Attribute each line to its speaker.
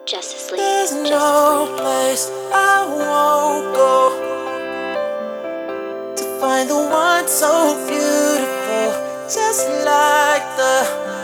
Speaker 1: Justice League.
Speaker 2: There's
Speaker 1: Justice
Speaker 2: no
Speaker 1: League.
Speaker 2: place I won't go to find the one so beautiful, just like the